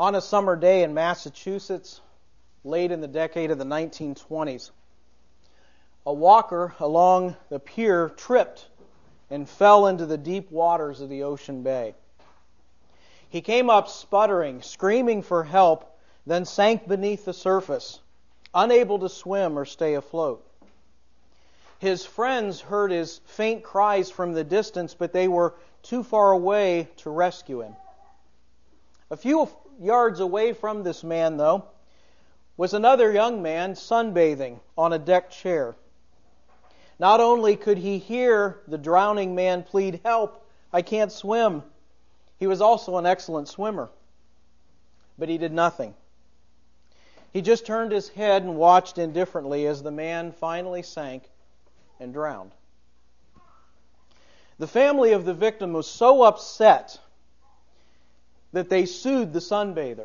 On a summer day in Massachusetts, late in the decade of the 1920s, a walker along the pier tripped and fell into the deep waters of the ocean bay. He came up sputtering, screaming for help, then sank beneath the surface, unable to swim or stay afloat. His friends heard his faint cries from the distance, but they were too far away to rescue him. A few yards away from this man, though, was another young man sunbathing on a deck chair. Not only could he hear the drowning man plead, "Help, I can't swim," he was also an excellent swimmer. But he did nothing. He just turned his head and watched indifferently as the man finally sank and drowned. The family of the victim was so upset that they sued the sunbather.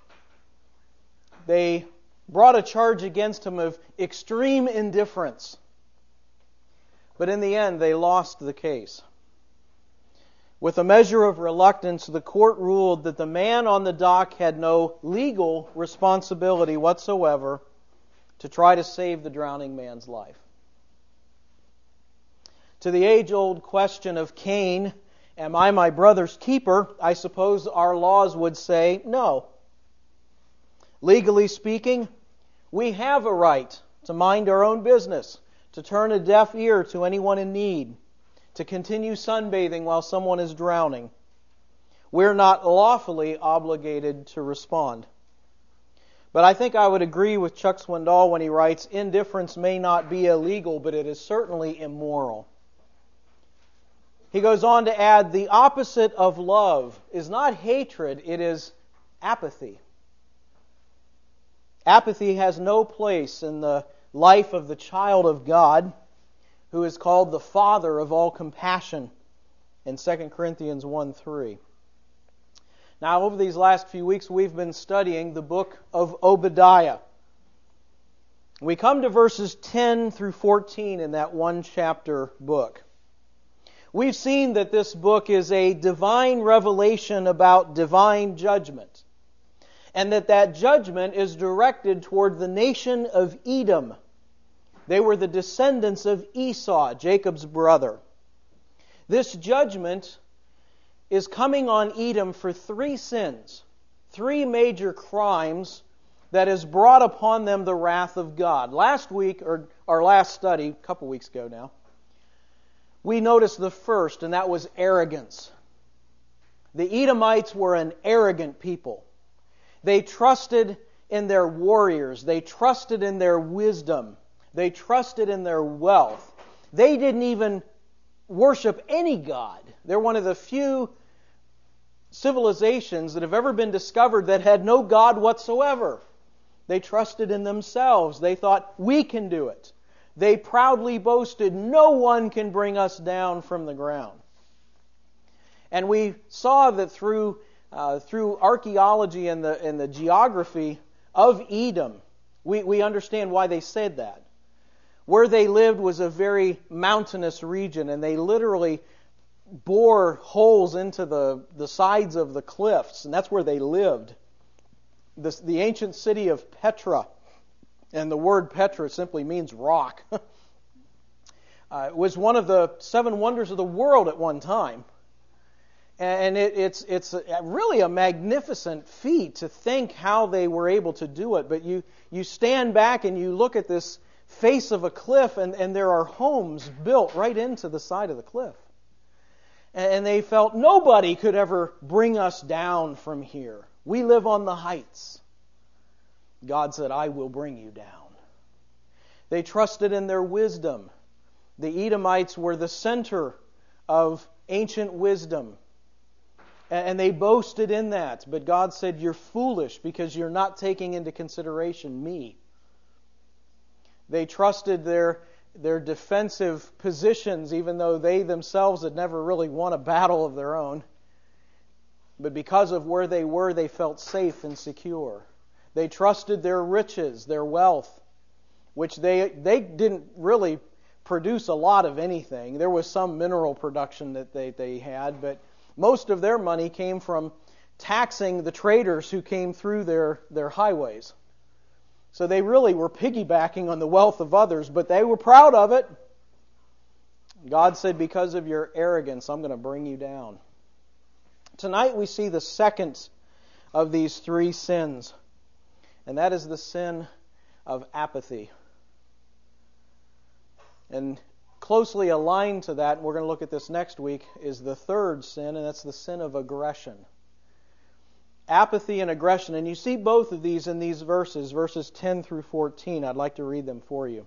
They brought a charge against him of extreme indifference. But in the end, they lost the case. With a measure of reluctance, the court ruled that the man on the dock had no legal responsibility whatsoever to try to save the drowning man's life. To the age-old question of Cain, am I my brother's keeper? I suppose our laws would say no. Legally speaking, we have a right to mind our own business, to turn a deaf ear to anyone in need, to continue sunbathing while someone is drowning. We're not lawfully obligated to respond. But I think I would agree with Chuck Swindoll when he writes, indifference may not be illegal, but it is certainly immoral. He goes on to add, the opposite of love is not hatred, it is apathy. Apathy has no place in the life of the child of God, who is called the Father of all compassion in 2 Corinthians 1:3. Now, over these last few weeks, we've been studying the book of Obadiah. We come to verses 10 through 14 in that one-chapter book. We've seen that this book is a divine revelation about divine judgment, and that judgment is directed toward the nation of Edom. They were the descendants of Esau, Jacob's brother. This judgment is coming on Edom for 3 sins, 3 major crimes that has brought upon them the wrath of God. Last week, or our last study, a couple weeks ago now, we noticed the first, and that was arrogance. The Edomites were an arrogant people. They trusted in their warriors. They trusted in their wisdom. They trusted in their wealth. They didn't even worship any god. They're one of the few civilizations that have ever been discovered that had no god whatsoever. They trusted in themselves. They thought, we can do it. They proudly boasted, no one can bring us down from the ground. And we saw that through archaeology and the geography of Edom, we understand why they said that. Where they lived was a very mountainous region, and they literally bore holes into the sides of the cliffs, and that's where they lived. The ancient city of Petra, and the word Petra simply means rock, it was one of the 7 wonders of the world at one time. And it's really a magnificent feat to think how they were able to do it. But you stand back and you look at this face of a cliff, and there are homes built right into the side of the cliff. And they felt nobody could ever bring us down from here. We live on the heights. God said, I will bring you down. They trusted in their wisdom. The Edomites were the center of ancient wisdom. And they boasted in that. But God said, you're foolish because you're not taking into consideration me. They trusted their defensive positions, even though they themselves had never really won a battle of their own. But because of where they were, they felt safe and secure. They trusted their riches, their wealth, which they didn't really produce a lot of anything. There was some mineral production that they had, but most of their money came from taxing the traders who came through their highways. So they really were piggybacking on the wealth of others, but they were proud of it. God said, because of your arrogance, I'm going to bring you down. Tonight we see the second of these three sins, and that is the sin of apathy. And closely aligned to that, and we're going to look at this next week, is the third sin, and that's the sin of aggression. Apathy and aggression. And you see both of these in these verses 10 through 14. I'd like to read them for you.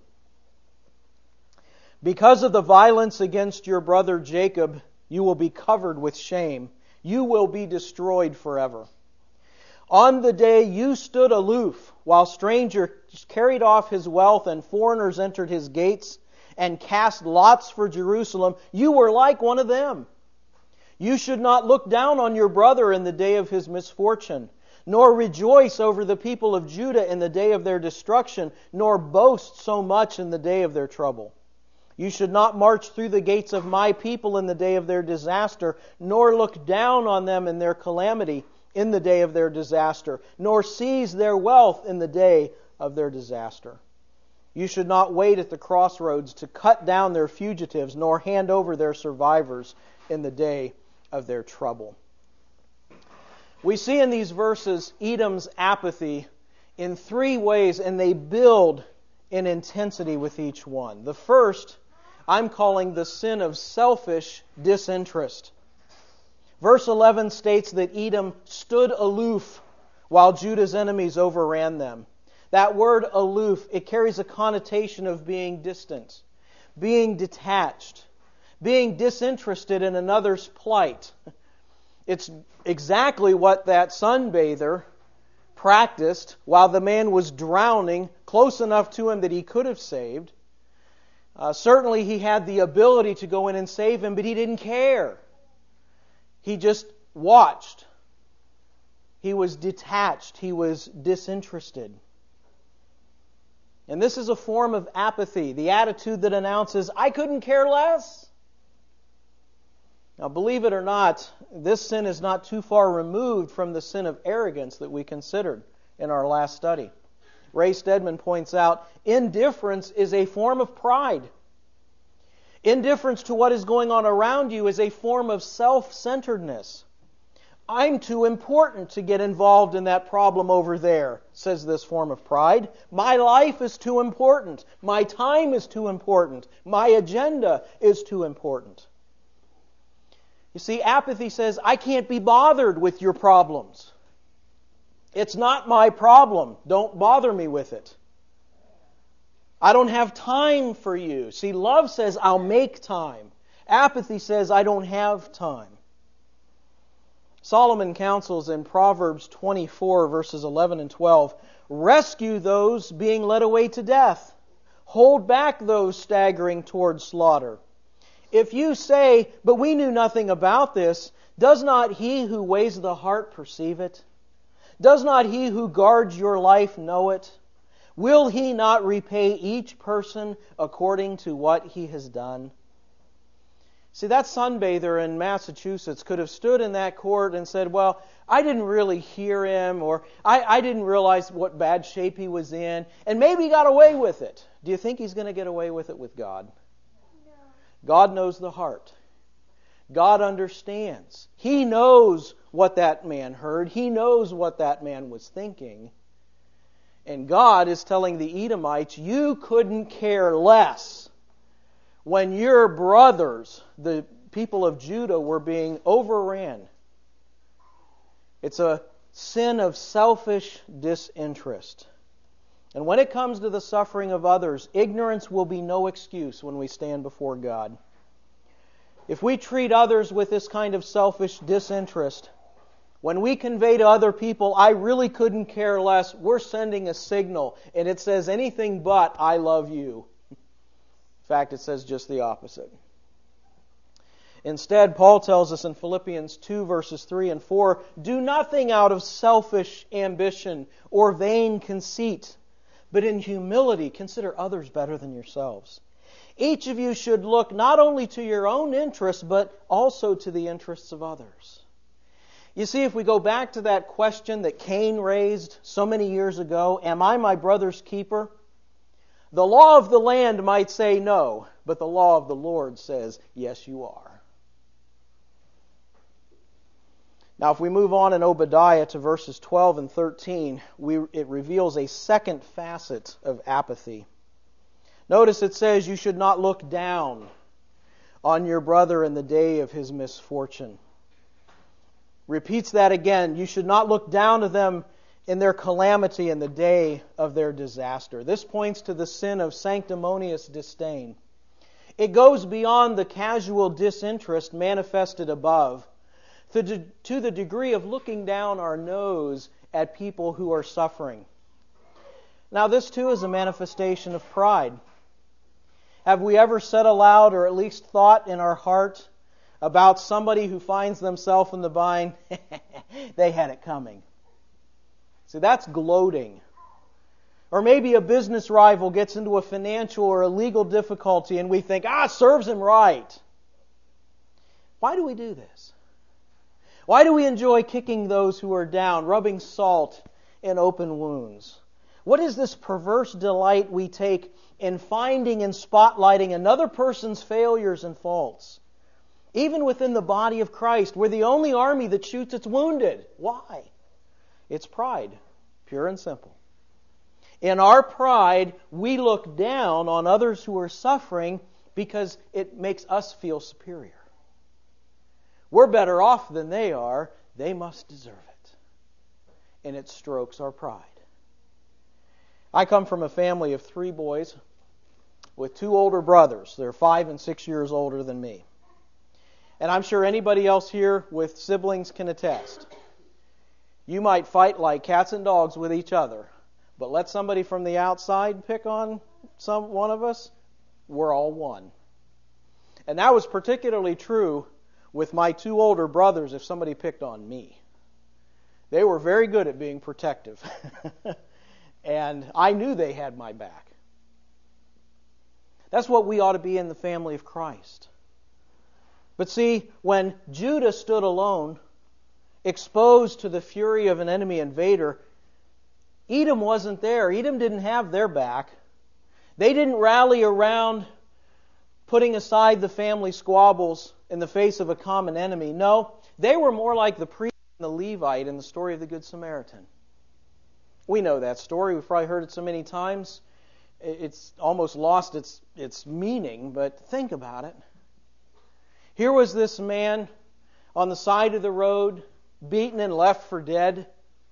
Because of the violence against your brother Jacob, you will be covered with shame. You will be destroyed forever. On the day you stood aloof, while strangers carried off his wealth and foreigners entered his gates and cast lots for Jerusalem, you were like one of them. You should not look down on your brother in the day of his misfortune, nor rejoice over the people of Judah in the day of their destruction, nor boast so much in the day of their trouble. You should not march through the gates of my people in the day of their disaster, nor look down on them in their calamity in the day of their disaster, nor seize their wealth in the day of their disaster. You should not wait at the crossroads to cut down their fugitives, nor hand over their survivors in the day of their trouble. We see in these verses Edom's apathy in three ways, and they build in intensity with each one. The first, I'm calling the sin of selfish disinterest. Verse 11 states that Edom stood aloof while Judah's enemies overran them. That word aloof, it carries a connotation of being distant, being detached, being disinterested in another's plight. It's exactly what that sunbather practiced while the man was drowning close enough to him that he could have saved. Certainly he had the ability to go in and save him, but he didn't care. He just watched. He was detached. He was disinterested. And this is a form of apathy, the attitude that announces, I couldn't care less. Now, believe it or not, this sin is not too far removed from the sin of arrogance that we considered in our last study. Ray Stedman points out, indifference is a form of pride. Indifference to what is going on around you is a form of self-centeredness. I'm too important to get involved in that problem over there, says this form of pride. My life is too important. My time is too important. My agenda is too important. You see, apathy says, I can't be bothered with your problems. It's not my problem. Don't bother me with it. I don't have time for you. See, love says, I'll make time. Apathy says, I don't have time. Solomon counsels in Proverbs 24, verses 11 and 12, rescue those being led away to death. Hold back those staggering toward slaughter. If you say, but we knew nothing about this, does not he who weighs the heart perceive it? Does not he who guards your life know it? Will he not repay each person according to what he has done? See, that sunbather in Massachusetts could have stood in that court and said, well, I didn't really hear him, or I didn't realize what bad shape he was in, and maybe he got away with it. Do you think he's going to get away with it with God? No. God knows the heart. God understands. He knows what that man heard. He knows what that man was thinking. And God is telling the Edomites, you couldn't care less when your brothers, the people of Judah, were being overran. It's a sin of selfish disinterest. And when it comes to the suffering of others, ignorance will be no excuse when we stand before God. If we treat others with this kind of selfish disinterest, when we convey to other people, I really couldn't care less, we're sending a signal, and it says anything but, I love you. In fact, it says just the opposite. Instead, Paul tells us in Philippians 2, verses 3 and 4, do nothing out of selfish ambition or vain conceit, but in humility consider others better than yourselves. Each of you should look not only to your own interests, but also to the interests of others. You see, if we go back to that question that Cain raised so many years ago, am I my brother's keeper? The law of the land might say no, but the law of the Lord says, yes, you are. Now, if we move on in Obadiah to verses 12 and 13, it reveals a second facet of apathy. Notice it says, you should not look down on your brother in the day of his misfortune. Repeats that again. You should not look down to them in their calamity in the day of their disaster. This points to the sin of sanctimonious disdain. It goes beyond the casual disinterest manifested above to the degree of looking down our nose at people who are suffering. Now, this too is a manifestation of pride. Have we ever said aloud, or at least thought in our heart, about somebody who finds themselves in the bind? They had it coming. See, that's gloating. Or maybe a business rival gets into a financial or a legal difficulty and we think, serves him right. Why do we do this? Why do we enjoy kicking those who are down, rubbing salt in open wounds? What is this perverse delight we take in finding and spotlighting another person's failures and faults? Even within the body of Christ, we're the only army that shoots its wounded. Why? It's pride, pure and simple. In our pride, we look down on others who are suffering because it makes us feel superior. We're better off than they are. They must deserve it. And it strokes our pride. I come from a family of 3 boys with 2 older brothers. They're 5 and 6 years older than me. And I'm sure anybody else here with siblings can attest. You might fight like cats and dogs with each other, but let somebody from the outside pick on one of us, we're all one. And that was particularly true with my 2 older brothers if somebody picked on me. They were very good at being protective. And I knew they had my back. That's what we ought to be in the family of Christ. But see, when Judah stood alone, exposed to the fury of an enemy invader, Edom wasn't there. Edom didn't have their back. They didn't rally around putting aside the family squabbles in the face of a common enemy. No, they were more like the priest and the Levite in the story of the Good Samaritan. We know that story. We've probably heard it so many times. It's almost lost its meaning, but think about it. Here was this man on the side of the road, beaten and left for dead.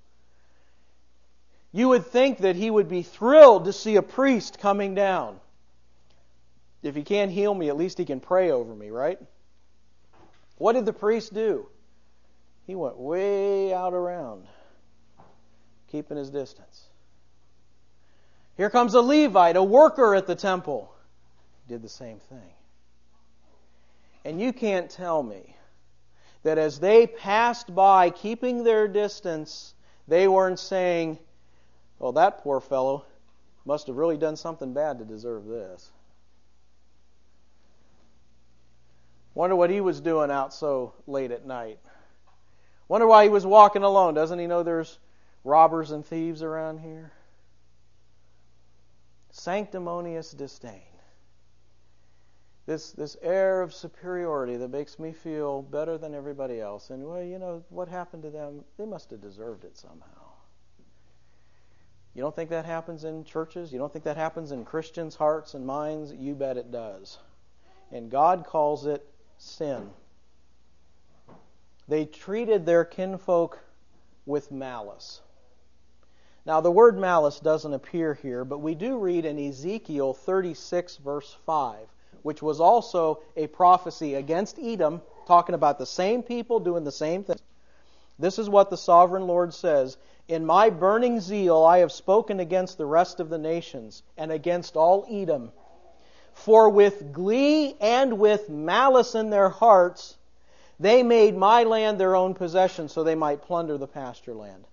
You would think that he would be thrilled to see a priest coming down. If he can't heal me, at least he can pray over me, right? What did the priest do? He went way out around, keeping his distance. Here comes a Levite, a worker at the temple. Did the same thing. And you can't tell me that as they passed by, keeping their distance, they weren't saying, well, that poor fellow must have really done something bad to deserve this. Wonder what he was doing out so late at night. Wonder why he was walking alone. Doesn't he know there's robbers and thieves around here? Sanctimonious disdain. This air of superiority that makes me feel better than everybody else. And, well, you know, what happened to them? They must have deserved it somehow. You don't think that happens in churches? You don't think that happens in Christians' hearts and minds? You bet it does. And God calls it sin. They treated their kinfolk with malice. Now, the word malice doesn't appear here, but we do read in Ezekiel 36, verse 5, which was also a prophecy against Edom, talking about the same people doing the same thing. This is what the sovereign Lord says, "In my burning zeal I have spoken against the rest of the nations, and against all Edom. For with glee and with malice in their hearts, they made my land their own possession, so they might plunder the pasture land."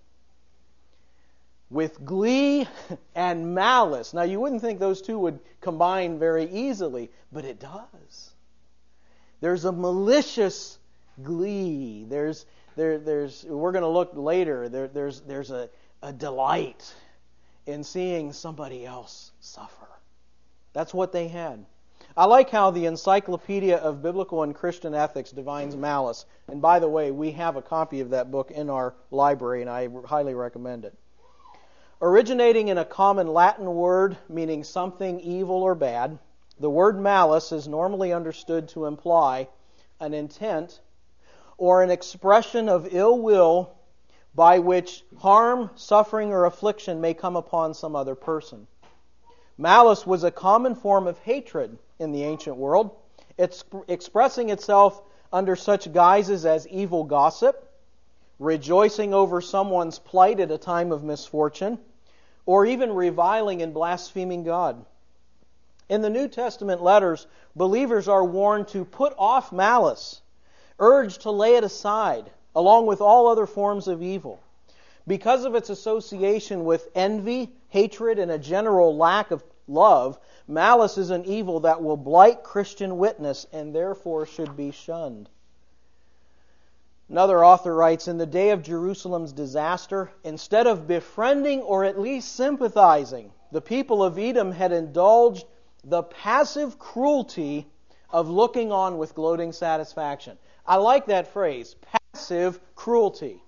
With glee and malice. Now, you wouldn't think those two would combine very easily, but it does. There's a malicious glee. There's we're going to look later, there's a delight in seeing somebody else suffer. That's what they had. I like how the Encyclopedia of Biblical and Christian Ethics defines malice. And by the way, we have a copy of that book in our library, and I highly recommend it. Originating in a common Latin word meaning something evil or bad, the word malice is normally understood to imply an intent or an expression of ill will by which harm, suffering, or affliction may come upon some other person. Malice was a common form of hatred in the ancient world, expressing itself under such guises as evil gossip, rejoicing over someone's plight at a time of misfortune, or even reviling and blaspheming God. In the New Testament letters, believers are warned to put off malice, urged to lay it aside, along with all other forms of evil. Because of its association with envy, hatred, and a general lack of love, malice is an evil that will blight Christian witness and therefore should be shunned. Another author writes, in the day of Jerusalem's disaster, instead of befriending or at least sympathizing, the people of Edom had indulged the passive cruelty of looking on with gloating satisfaction. I like that phrase, passive cruelty.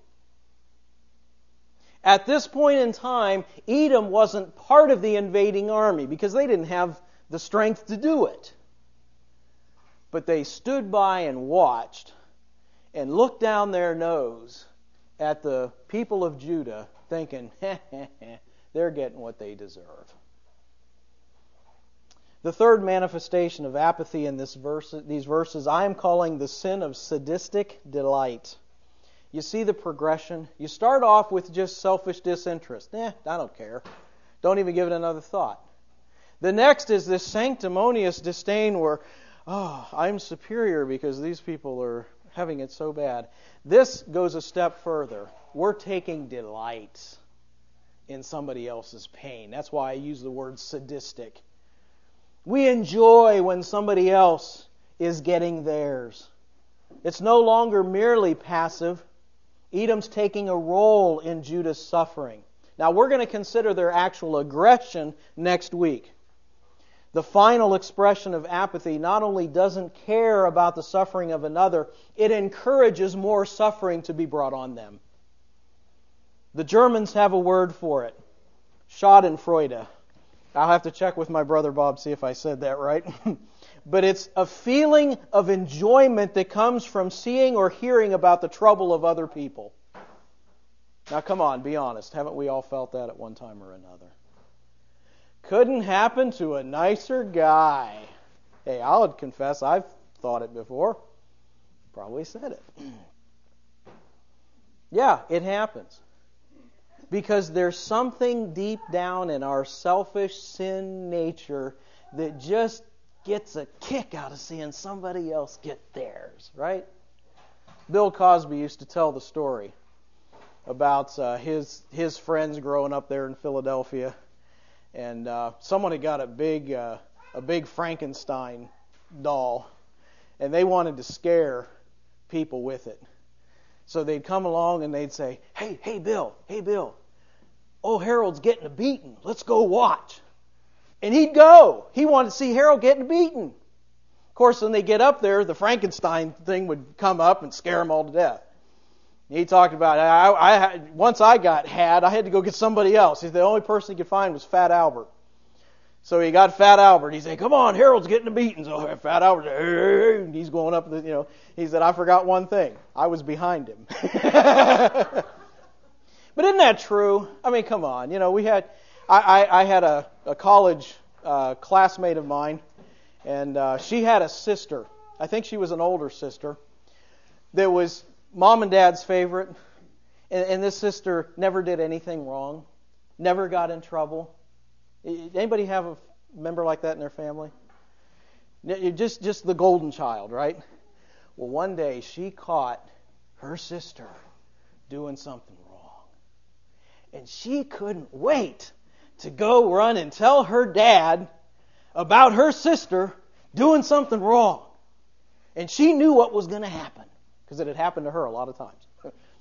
At this point in time, Edom wasn't part of the invading army because they didn't have the strength to do it. But they stood by and watched and looked down their nose at the people of Judah thinking, they're getting what they deserve. The third manifestation of apathy in these verses I am calling the sin of sadistic delight. You see the progression? You start off with just selfish disinterest. I don't care. Don't even give it another thought. The next is this sanctimonious disdain where, I'm superior because these people are having it so bad. This goes a step further. We're taking delight in somebody else's pain. That's why I use the word sadistic. We enjoy when somebody else is getting theirs. It's no longer merely passive. Edom's taking a role in Judah's suffering. Now, we're going to consider their actual aggression next week. The final expression of apathy not only doesn't care about the suffering of another, it encourages more suffering to be brought on them. The Germans have a word for it, Schadenfreude. I'll have to check with my brother Bob, see if I said that right. But it's a feeling of enjoyment that comes from seeing or hearing about the trouble of other people. Now come on, be honest. Haven't we all felt that at one time or another? Couldn't happen to a nicer guy. Hey, I'll confess I've thought it before. Probably said it. Yeah, it happens. Because there's something deep down in our selfish sin nature that just gets a kick out of seeing somebody else get theirs, right? Bill Cosby used to tell the story about his friends growing up there in Philadelphia, and someone had got a big Frankenstein doll, and they wanted to scare people with it. So they'd come along and they'd say, "Hey Bill, oh, Harold's getting a beating. Let's go watch." And he'd go. He wanted to see Harold getting beaten. Of course, when they get up there, the Frankenstein thing would come up and scare them all to death. He talked about, once I had to go get somebody else. He said the only person he could find was Fat Albert. So he got Fat Albert. He said, "Come on, Harold's getting a beating." So Fat Albert, and he's going up, he said, "I forgot one thing. I was behind him." But isn't that true? I mean, come on. I had a college classmate of mine, and she had a sister. I think she was an older sister that was Mom and Dad's favorite. And this sister never did anything wrong, never got in trouble. Anybody have a member like that in their family? Just the golden child, right? Well, one day she caught her sister doing something wrong. And she couldn't wait to go run and tell her dad about her sister doing something wrong. And she knew what was going to happen, because it had happened to her a lot of times.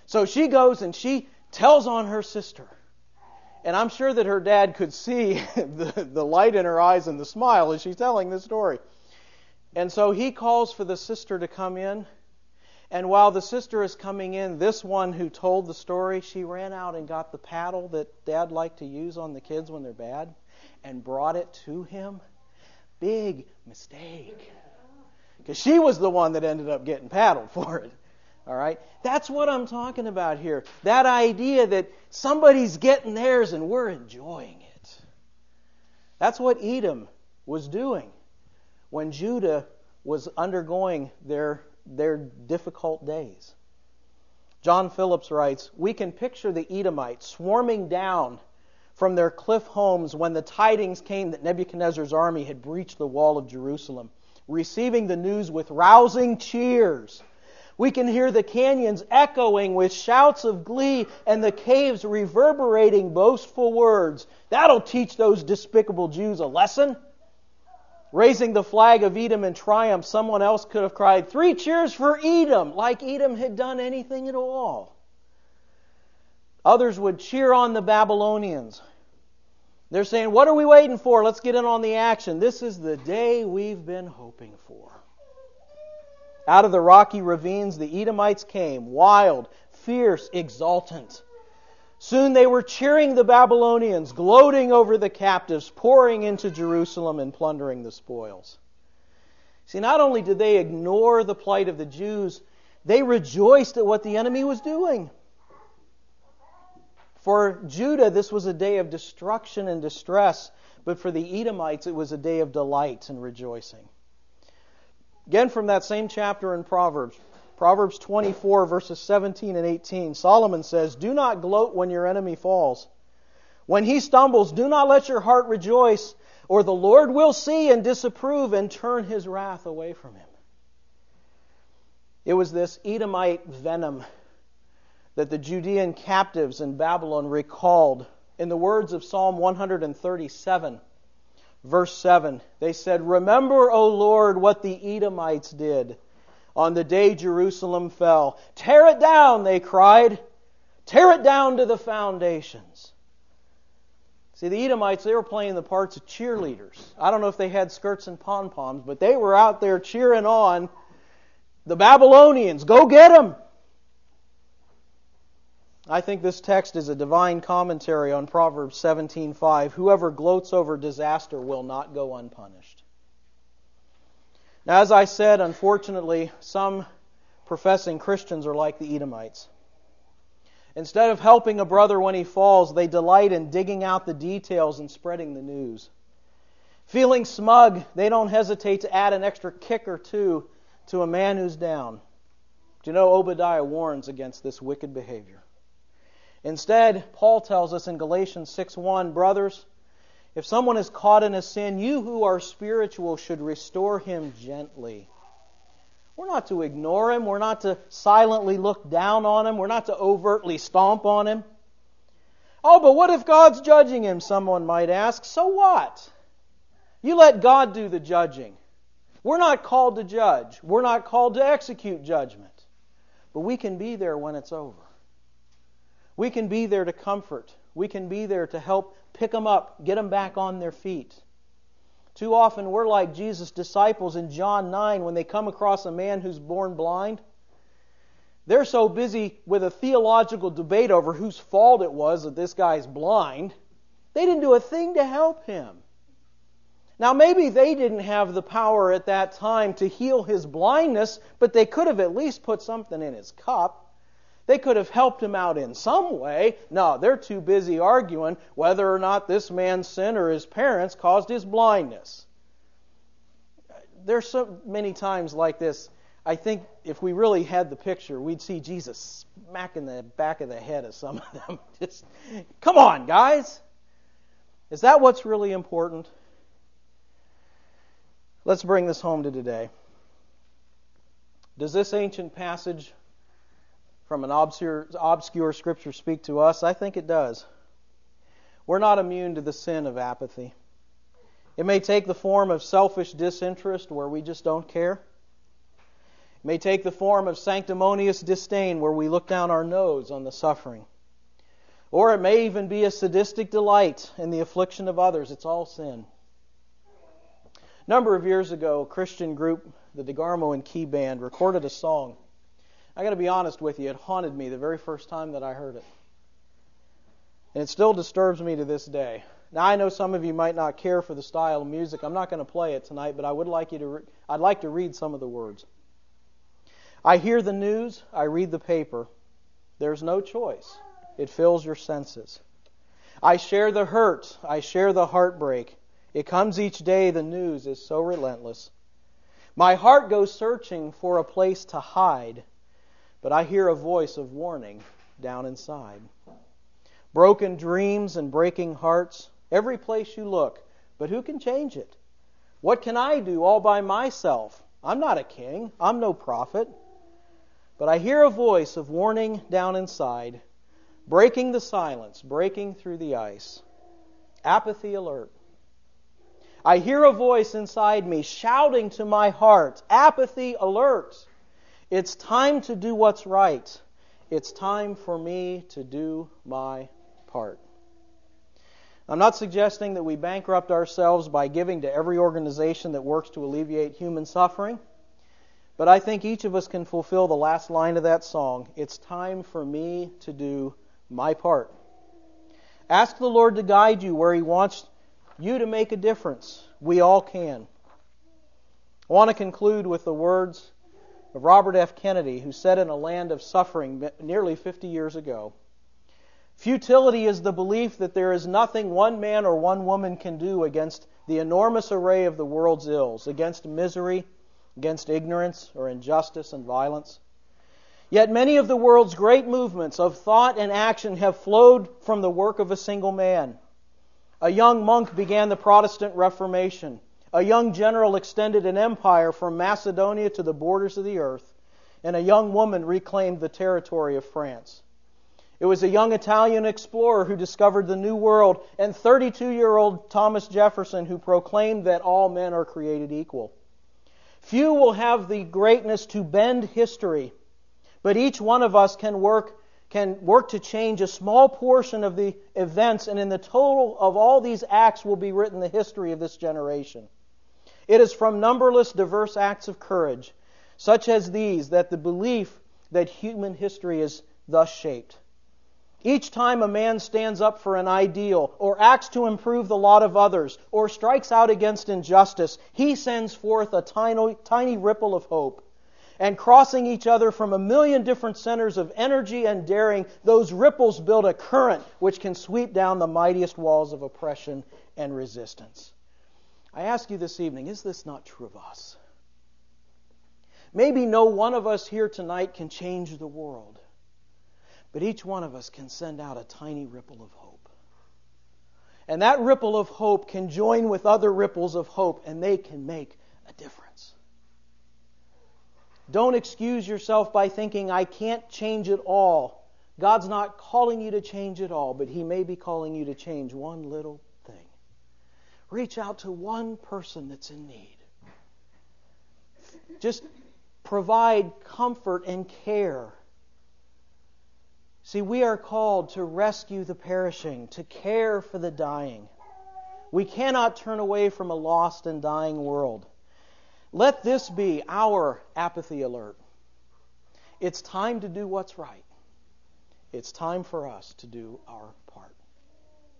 So she goes and she tells on her sister. And I'm sure that her dad could see the light in her eyes and the smile as she's telling this story. And so he calls for the sister to come in. And while the sister is coming in, this one who told the story, she ran out and got the paddle that Dad liked to use on the kids when they're bad and brought it to him. Big mistake. Because she was the one that ended up getting paddled for it. All right? That's what I'm talking about here. That idea that somebody's getting theirs and we're enjoying it. That's what Edom was doing when Judah was undergoing their difficult days. John Phillips writes, "We can picture the Edomites swarming down from their cliff homes when the tidings came that Nebuchadnezzar's army had breached the wall of Jerusalem, receiving the news with rousing cheers. We can hear the canyons echoing with shouts of glee and the caves reverberating boastful words. That'll teach those despicable Jews a lesson." Raising the flag of Edom in triumph, someone else could have cried, "3 cheers for Edom," like Edom had done anything at all. Others would cheer on the Babylonians. They're saying, "What are we waiting for? Let's get in on the action. This is the day we've been hoping for." Out of the rocky ravines, the Edomites came, wild, fierce, exultant. Soon they were cheering the Babylonians, gloating over the captives, pouring into Jerusalem and plundering the spoils. See, not only did they ignore the plight of the Jews, they rejoiced at what the enemy was doing. For Judah, this was a day of destruction and distress, but for the Edomites, it was a day of delight and rejoicing. Again, from that same chapter in Proverbs 24, verses 17 and 18, Solomon says, "Do not gloat when your enemy falls. When he stumbles, do not let your heart rejoice, or the Lord will see and disapprove and turn His wrath away from him." It was this Edomite venom that the Judean captives in Babylon recalled. In the words of Psalm 137, verse 7, they said, "Remember, O Lord, what the Edomites did on the day Jerusalem fell. Tear it down," they cried. "Tear it down to the foundations." See, the Edomites, they were playing the parts of cheerleaders. I don't know if they had skirts and pom-poms, but they were out there cheering on the Babylonians. Go get them! I think this text is a divine commentary on Proverbs 17:5. Whoever gloats over disaster will not go unpunished. Now, as I said, unfortunately, some professing Christians are like the Edomites. Instead of helping a brother when he falls, they delight in digging out the details and spreading the news. Feeling smug, they don't hesitate to add an extra kick or two to a man who's down. Do you know Obadiah warns against this wicked behavior? Instead, Paul tells us in Galatians 6:1, "Brothers, if someone is caught in a sin, you who are spiritual should restore him gently." We're not to ignore him. We're not to silently look down on him. We're not to overtly stomp on him. "Oh, but what if God's judging him?" someone might ask. So what? You let God do the judging. We're not called to judge. We're not called to execute judgment. But we can be there when it's over. We can be there to comfort. We can be there to help pick them up, get them back on their feet. Too often we're like Jesus' disciples in John 9 when they come across a man who's born blind. They're so busy with a theological debate over whose fault it was that this guy's blind, they didn't do a thing to help him. Now maybe they didn't have the power at that time to heal his blindness, but they could have at least put something in his cup. They could have helped him out in some way. No, they're too busy arguing whether or not this man's sin or his parents caused his blindness. There's so many times like this. I think if we really had the picture, we'd see Jesus smacking the back of the head of some of them. Just, come on, guys. Is that what's really important? Let's bring this home to today. Does this ancient passage from an obscure scripture speak to us? I think it does. We're not immune to the sin of apathy. It may take the form of selfish disinterest where we just don't care. It may take the form of sanctimonious disdain, where we look down our nose on the suffering. Or it may even be a sadistic delight in the affliction of others. It's all sin. A number of years ago, a Christian group, the DeGarmo and Key Band, recorded a song. I got to be honest with you, it haunted me the very first time that I heard it. And it still disturbs me to this day. Now, I know some of you might not care for the style of music. I'm not going to play it tonight, but I'd like to read some of the words. I hear the news, I read the paper. There's no choice. It fills your senses. I share the hurt, I share the heartbreak. It comes each day, the news is so relentless. My heart goes searching for a place to hide, but I hear a voice of warning down inside. Broken dreams and breaking hearts, every place you look, but who can change it? What can I do all by myself? I'm not a king, I'm no prophet. But I hear a voice of warning down inside, breaking the silence, breaking through the ice. Apathy alert. I hear a voice inside me shouting to my heart, apathy alert. It's time to do what's right. It's time for me to do my part. I'm not suggesting that we bankrupt ourselves by giving to every organization that works to alleviate human suffering, but I think each of us can fulfill the last line of that song. It's time for me to do my part. Ask the Lord to guide you where He wants you to make a difference. We all can. I want to conclude with the words of Robert F. Kennedy, who said in A Land of Suffering nearly 50 years ago, "Futility is the belief that there is nothing one man or one woman can do against the enormous array of the world's ills, against misery, against ignorance or injustice and violence. Yet many of the world's great movements of thought and action have flowed from the work of a single man. A young monk began the Protestant Reformation. A young general extended an empire from Macedonia to the borders of the earth. And a young woman reclaimed the territory of France. It was a young Italian explorer who discovered the New World, and 32-year-old Thomas Jefferson who proclaimed that all men are created equal. Few will have the greatness to bend history, but each one of us can work to change a small portion of the events, and in the total of all these acts will be written the history of this generation. It is from numberless diverse acts of courage, such as these, that the belief that human history is thus shaped. Each time a man stands up for an ideal, or acts to improve the lot of others, or strikes out against injustice, he sends forth a tiny ripple of hope. And crossing each other from a million different centers of energy and daring, those ripples build a current which can sweep down the mightiest walls of oppression and resistance." I ask you this evening, is this not true of us? Maybe no one of us here tonight can change the world, but each one of us can send out a tiny ripple of hope. And that ripple of hope can join with other ripples of hope, and they can make a difference. Don't excuse yourself by thinking, I can't change it all. God's not calling you to change it all, but He may be calling you to change one little thing. Reach out to one person that's in need. Just provide comfort and care. See, we are called to rescue the perishing, to care for the dying. We cannot turn away from a lost and dying world. Let this be our apathy alert. It's time to do what's right. It's time for us to do our part.